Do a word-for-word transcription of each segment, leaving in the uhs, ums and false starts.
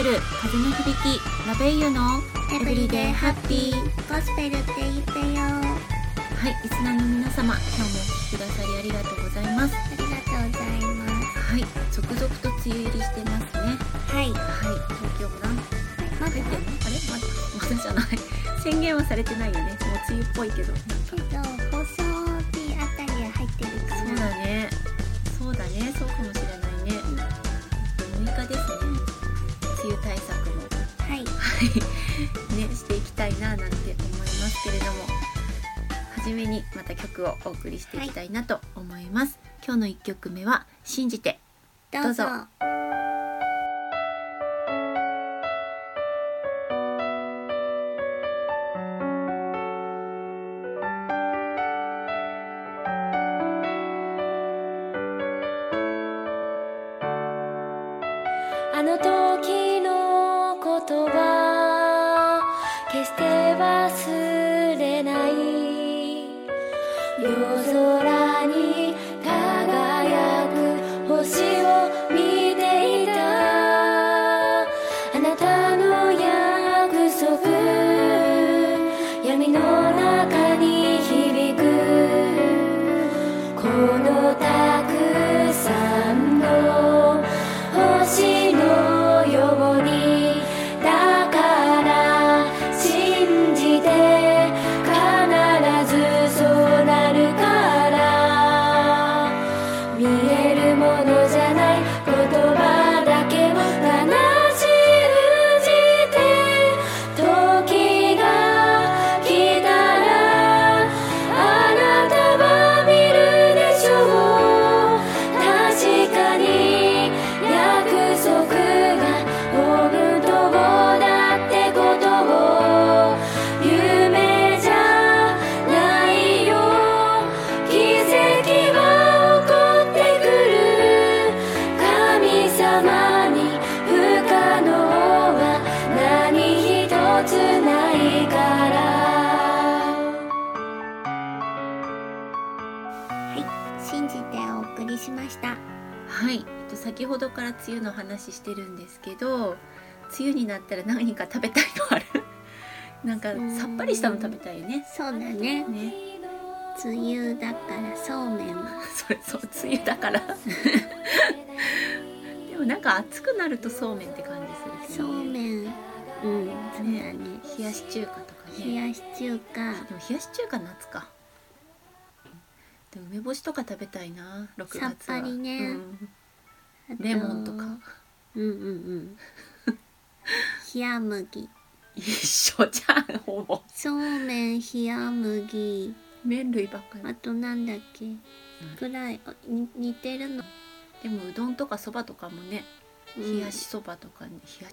ペル風の響きラベイユのエブリデイハッピーゴスペルって言ってよ。 はい、リスナーの皆様、今日もお聞きくださりありがとうございます。 ありがとうございます。 はい、続々と梅雨入りしてますね。 はい。 はい、東京もなんまだ入ってんの？あれまだまだじゃない宣言はされてないよね。もう梅雨っぽいけどけど放送日あたりは入ってるかな。 そうだねそうだねそうかもしれないね、うん、むいかですね。梅雨対策もはいねしていきたいななんて思いますけれども、はじめにまた曲をお送りしていきたいなと思います、はい、今日のいっきょくめは信じてどうぞ。 どうぞ。 あの時のことは決して忘れない。夜空に輝く星を見ていた。あなたの約束闇の中に響く。このたくさんの星のようにだから信じて必ずそうなるから。見えるものじゃない言葉だけをただ信じて、時が来たらあなたは見るでしょう。確かに約束が本当だってことを。夢じゃないよ、奇跡は起こってくる。神様に不可能は何一つないから。 はい、信じてお送りしました。 はい、えっと、先ほどから梅雨の話してるんですけど、梅雨になったら何か食べたいのあるなんかさっぱりしたの食べたいよね。 そうだね。 ね、 梅雨だからそうめん。 それそう梅雨だからでもなんか暑くなるとそうめんって感じするけそどね。 うめん。うん、そうだね。 冷やし中華とかね。 冷やし中華。 でも冷やし中華夏か。でも梅干しとか食べたいな、ろくがつは。 さっぱりね、 うんあとレモンとか。 うんうんうん冷麦。 一緒じゃんほぼ。 そうめん、冷麦。 麺類ばっかり。 あとなんだっけ、ぐらいに似てるの。 でもうどんとかそばとかもね、 うん冷やしそばとかに冷や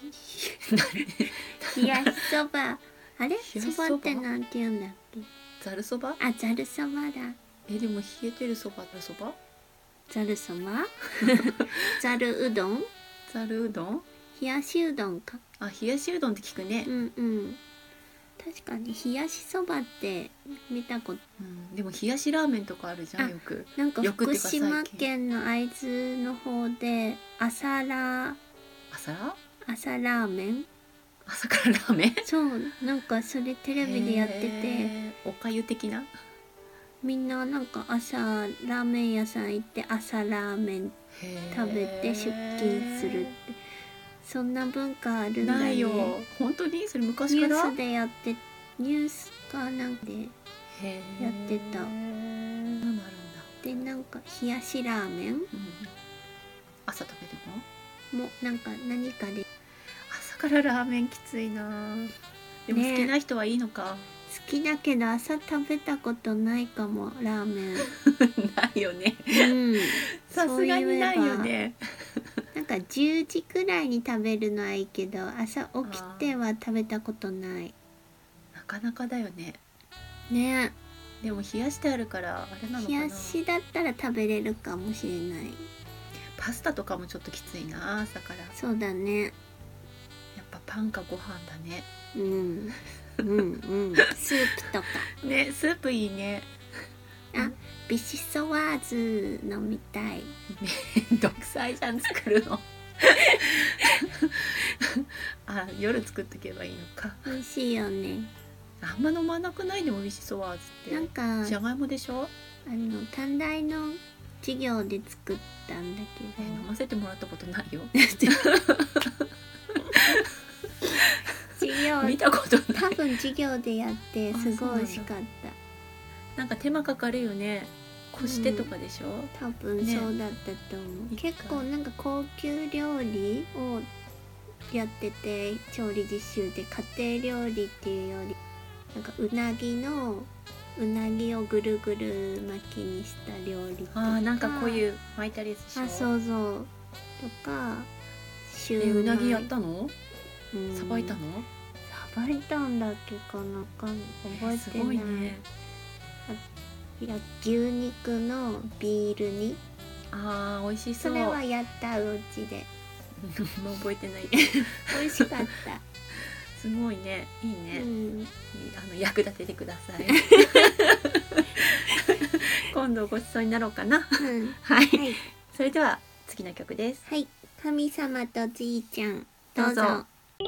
冷やしそば。あれ冷やしそそばばってなんて言うんだっけ。 ざるそば。 あ、ざるそばだ。 えでも冷えてるそばざるそばざるそばざるうどん、 ざるうどん。 冷やしうどんか。 あ、冷やしうどんって聞くね、 うんうん。確かに冷やしそばって見たこと。 うん、でも冷やしラーメンとかあるじゃんあよく。 なんか福よくっていうか島県の会津の方で朝ラ朝ら朝ラーメン。 朝からラーメンそう、なんかそれテレビでやってて、 へーおかゆ的な。 みんななんか朝ラーメン屋さん行って朝ラーメン食べて出勤するって、そんな文化あるんだね。 ないよ本当に。それ昔ニュからースでやってニュースかなんかでへーやってた。 そうなるんだ、 でなんか冷やしラーメンうん、朝食べるの。 もなんか何かで朝からラーメンきついな。でも好きな人はいいのか、 好きだけど朝食べたことないかもラーメンないよねうんさすがにないよね。 なんかじゅうじくらいに食べるのはいいけど朝起きては食べたことない。 なかなかだよね。 ね。 でも冷やしてあるからあれなのかな。 冷やしだったら食べれるかもしれない。 パスタとかもちょっときついな朝から。 そうだね。 やっぱパンかご飯だね。 うんうんうんスープとかね、スープいいね。 あ、ビシソワーズ飲みたい。 めんどくさいじゃん作るのあ、夜作っとけばいいのか。 美味しいよね。 あんま飲まなくない？でもビシソワーズってなんかじゃがいもでしょ。 あの短大の授業で作ったんだけえ飲ませてもらったことないよ。 ど授業見たことない。 多分授業でやってすごい美味しかった。 なんか手間かかるよね。こしてとかでしょ、うん、 多分そうだったと思う、ね、結構なんか高級料理をやってて、調理実習で家庭料理っていうよりなんかうなぎのうなぎをぐるぐる巻きにした料理とか、 あーなんかこういう巻いたりでしょ。 あ、そうそうとかシューマイ。 えうなぎやったの？さば、うん、いたの？ さばいたんだっけかなんか覚えてない、えー、すごいね。いや牛肉のビール煮、 あー美味しそう。 それはやったうちでもう覚えてない美味しかったすごいね、いいね、うん、あの役立ててください今度ごちそうになろうかな、うん、はい、はい、それでは次の曲です。 はい、神様とじいちゃんどうぞ。どうぞ。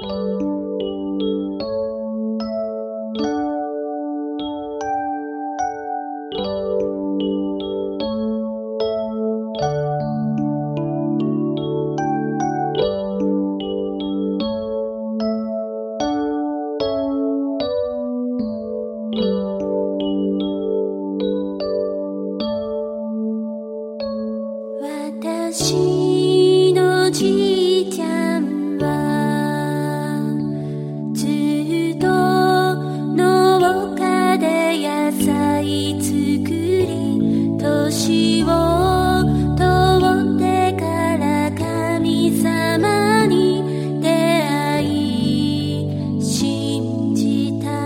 私のじいちゃんはずっと農家で野菜作り、年を取ってから神様に出会い信じた。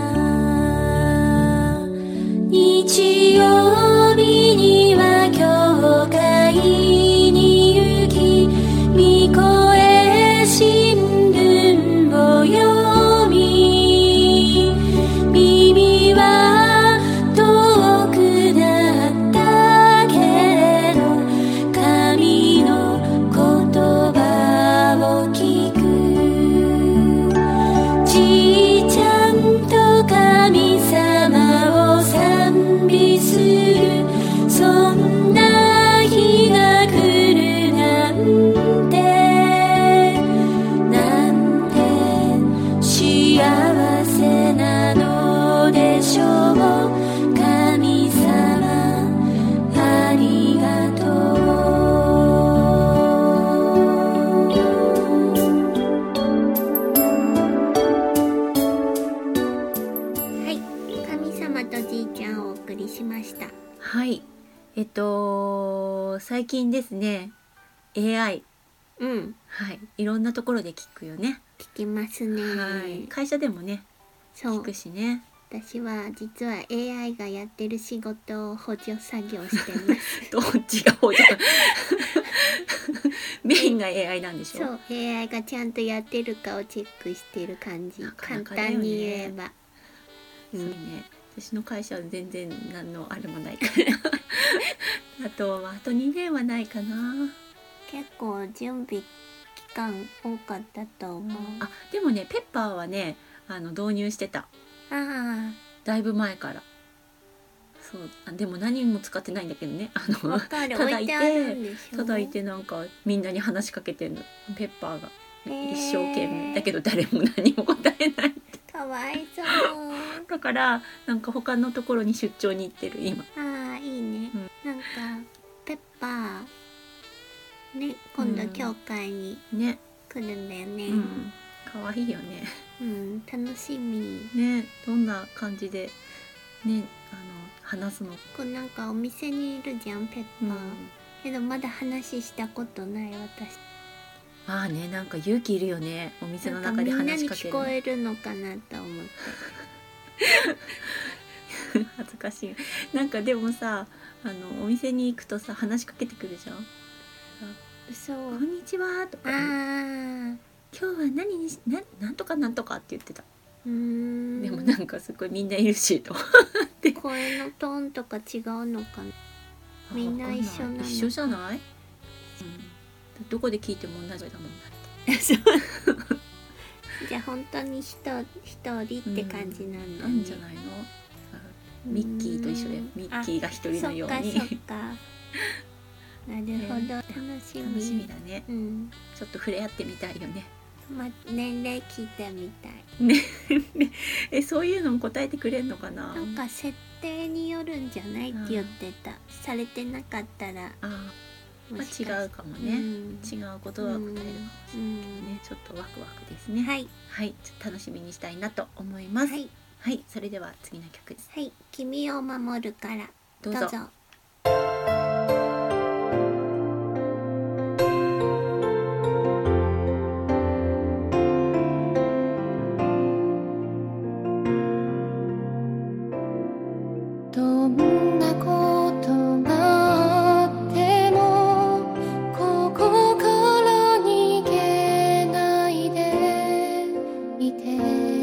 日曜日には教会に行き、御声新聞を読み、耳は遠くなったけれど神の言葉を聞く。じいちゃんと神様を賛美する、そんな日が来るなんて、なんて幸せなのでしょう。神様ありがとはい、神様とじいちゃんをお送りしました。 はい、えっと最近ですね エーアイ、 うん、 はい、いろんなところで聞くよね。 聞きますね。 はい、会社でもね聞くしね。 私は実は エーアイ がやってる仕事を補助作業してますどっちが補助メインが エーアイ なんでしょ。 そう、 エーアイ がちゃんとやってるかをチェックしてる感じ。なかなかだよね、簡単に言えば、 うん、そうね。私の会社は全然何のあれもないからあとあとにねんはないかな。 結構準備期間多かったと思う。 あ、でもねペッパーはねあの導入してた。 ああ、 だいぶ前から。そうあでも何も使ってないんだけどね。あのただいてただいてなんかみんなに話しかけてんのペッパーが、えー、一生懸命だけど誰も何も答えないって。 かわいそうだからなんか他のところに出張に行ってる今。 ああいいね、うん、なんかペッパーね今度教会に来るんだよね。 うん、かわいいよね。 うん、楽しみね。どんな感じでねあの話すの。 こうなんかお店にいるじゃんペッパー、うん、けどまだ話したことない私。 まあね、なんか勇気いるよねお店の中で話しかける。 みんなに聞こえるのかなと思って恥ずかしい。なんかでもさあのお店に行くとさ話しかけてくるじゃん。 そうこんにちはとか、ね、 あ今日は何にし な, なんとかなんとかって言ってた。 うーんでもなんかすごいみんないるしと声のトーンとか違うのかな。みんな一緒なの。 一緒じゃない、うん、どこで聞いても同じだもん。 じゃあ本当に一一人って感じなんだね、 なんじゃないの。ミッキーと一緒でミッキーが一人のように。 そっかそっかなるほど、楽しみ。 楽しみだね。 うん。 ちょっと触れ合ってみたいよね。 ま年齢聞いてみたい。 ねえ、そういうのも答えてくれんのかな。 なんか設定によるんじゃないって言ってた。されてなかったら。 ああ、まあ、違うかもね、 うん、 違うことは答えるかもしれない、うん、ね、ちょっとワクワクですね。 はい、 はい、ちょっと楽しみにしたいなと思います。はい、はい、それでは次の曲です。 はい、君を守るからどうぞ。どうぞ。 どんなことがあってもここから逃げないでいて、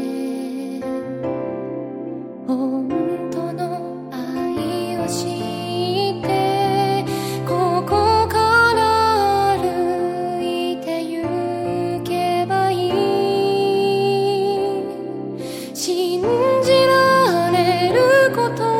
本当の愛を知ってここから歩いて行けばいい。信じられること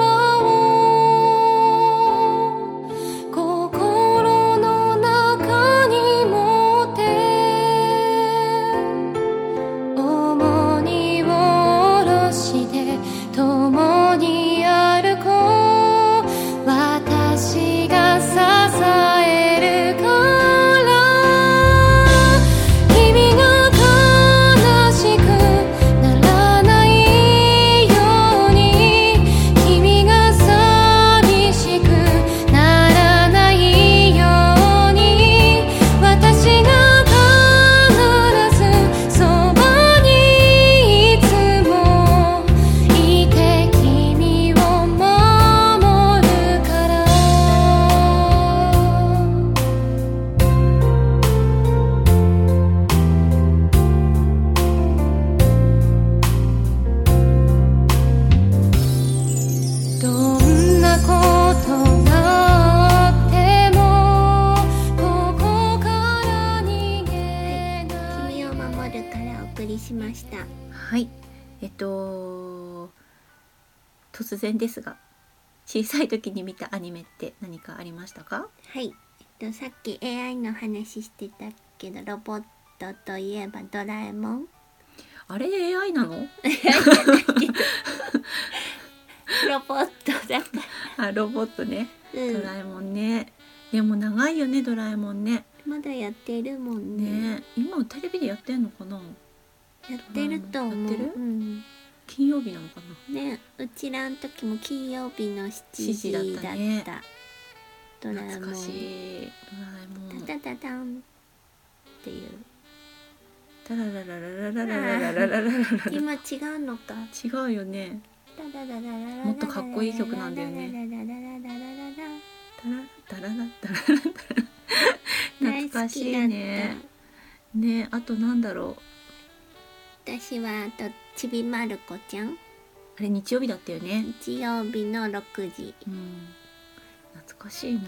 はい、えっと突然ですが、小さい時に見たアニメって何かありましたか？ はい、えっとさっき エーアイ の話してたけど、ロボットといえばドラえもん。 あれ エーアイ なの？ エーアイじゃないけどロボットだから。 あ、ロボットね、 うん、 ドラえもんね。でも長いよね、ドラえもんね。 まだやってるもんね。 ね、今テレビでやってんのかな？ やってると思う。 やってる？ うん、 金曜日なのかな？ね、 うちらの時も金曜日のしちじだった。 しちじだったね。 ドラえもん。 懐かしい。ドラえもん。 タタタタンっていう。 タラララララララララララララ。 今違うのか。 違うよね。もっとかっこいい曲なんだよね。タラタラタラタラ懐かしいね。ね、あとなんだろう。 私はあとちびまる子ちゃん。 あれ日曜日だったよね。 日曜日のろくじ。 うん、懐かしいな。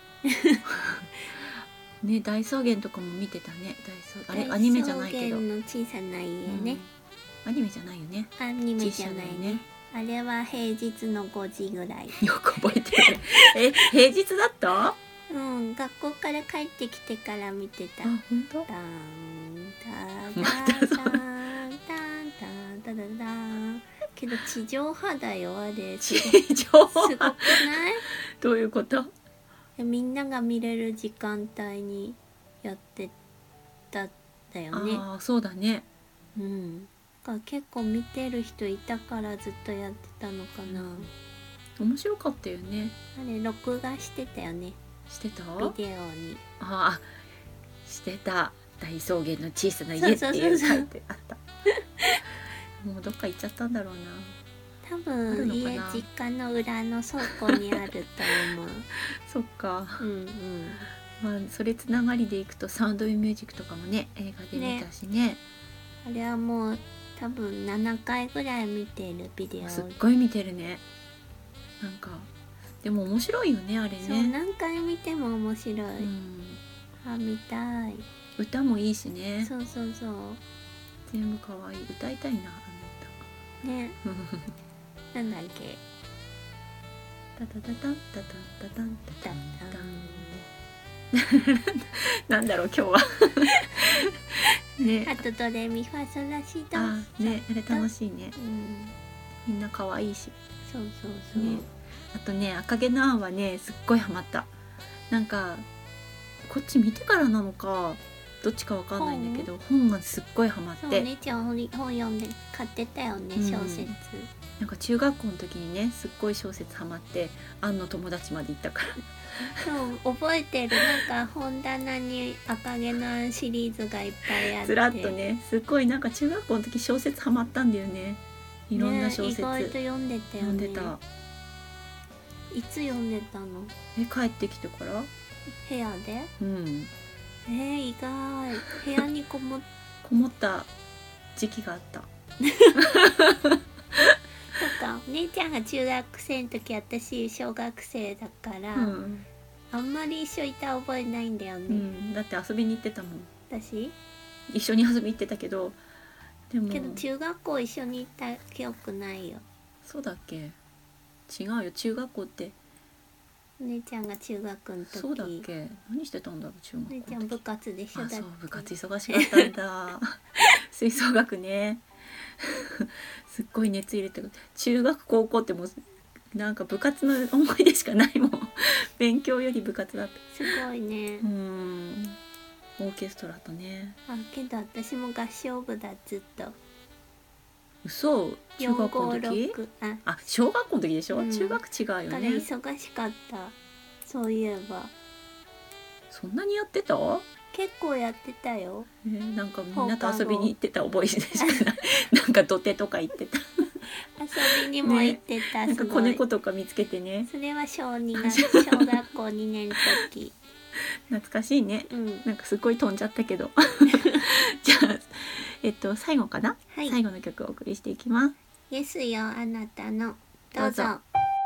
ね、大草原とかも見てたね。大草あれアニメじゃないけど。 大草原の小さな家ね、 うん。アニメじゃないよね。 アニメじゃないね。あれは平日のごじぐらい。 よく覚えてる。え、平日だった？ うん、学校から帰ってきてから見てた。 あ、本当？ タンタタタタンタンタンタタタン。けど地上波だよあれ。 地上波。 すごくない？ どういうこと？ みんなが見れる時間帯にやってたんだよね。 ああ、そうだね。 うん。だから結構見てる人いたからずっとやってたのかな。 うん、面白かったよね。あれ録画してたよね。 してた？ ビデオに。 ああ、してた。大草原の小さな家っていう書いてあった。もうどっか行っちゃったんだろうな。 多分家実家の裏の倉庫にあると思う。 そっか。 うんうん。 まあそれつながりでいくとサウンド・イン・ミュージックとかもね、映画で見たしね。ね、 あれはもう多分ななかいぐらい見てるビデオ。 すっごい見てるね。なんかでも面白いよねあれね。 そう何回見ても面白い。うん、あ見たい。 歌もいいしね。 そうそうそう。 全部可愛い。歌いたいな、あのね歌。 なんだっけ。 タタタタンタタンタタンタタンタン。 タなんだろう今日はね。 あとドレミファソラシド。 あね、あれ楽しいね。 うん、 みんな可愛いし。 そうそうそう、 ね、あとね、赤毛のアンはねすっごいハマった。なんかこっち見てからなのかどっちかわかんないんだけど、本がすっごいハマって。 そう、お姉ちゃん本読んで買ってたよね、小説、うん、 なんか中学校の時にねすっごい小説ハマってアンの友達まで行ったからそう覚えてる。なんか本棚に赤毛のアンシリーズがいっぱいあって、 ずらっとね、すっごいなんか中学校の時小説ハマったんだよね。いろんな小説、 ね、意外と読んでたよね。 読んでた。 いつ読んでたの？ え、帰ってきてから？ 部屋で？ うん。 えー、意外。部屋にこもっこもった時期があった。 そっか、姉ちゃんが中学生の時、私小学生だから、うん、あんまり一緒いた覚えないんだよね、うん、 だって遊びに行ってたもん。 私？ 一緒に遊びに行ってたけど、でもけど中学校一緒に行った記憶ないよ。 そうだっけ？違うよ、中学校って。 姉ちゃんが中学の時。 そうだっけ？何してたんだろう、中学校の時。 姉ちゃん部活でしょ。だって。 あ、そう、部活忙しかったんだ吹奏楽ねすっごい熱入れてる。中学高校ってもうなんか部活の思い出しかないもん勉強より部活だった。 すごいね。 うん、オーケストラとね。 あ、けど私も合唱部だ、ずっと。 嘘？中学校の時？あ, あ小学校の時でしょ、うん、中学違うよね。 だから忙しかった。そういえば。 そんなにやってた？ 結構やってたよ。 えー、なんかみんなと遊びに行ってた覚えしかないなんか土手とか行ってた遊びにも行ってた、 ね、なんか子猫とか見つけてね。 それは小にが小学校にねんの時懐かしいね、うん、なんかすごい飛んじゃったけどじゃあえっと最後かな、はい、最後の曲をお送りしていきます。 イエスよあなたの。どうぞ。 どうぞ。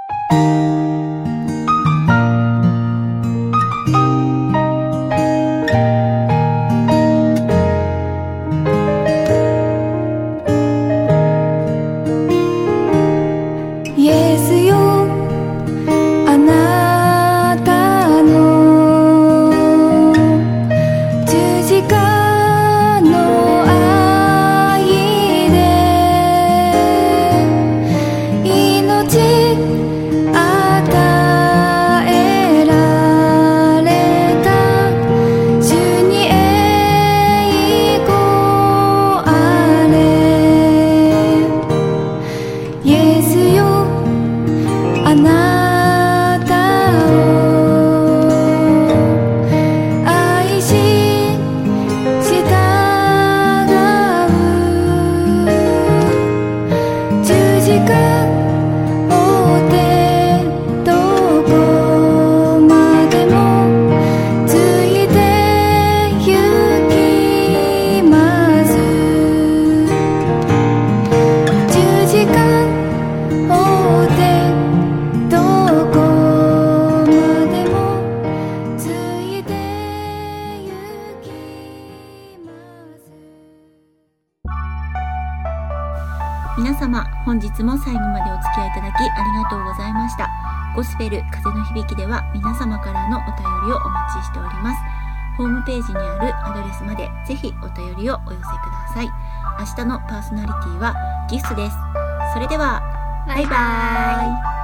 皆様本日も最後までお付き合いいただきありがとうございました。ゴスペル風の響きでは皆様からのお便りをお待ちしております。ホームページにあるアドレスまでぜひお便りをお寄せください。明日のパーソナリティはギフスです。それではバイバイ。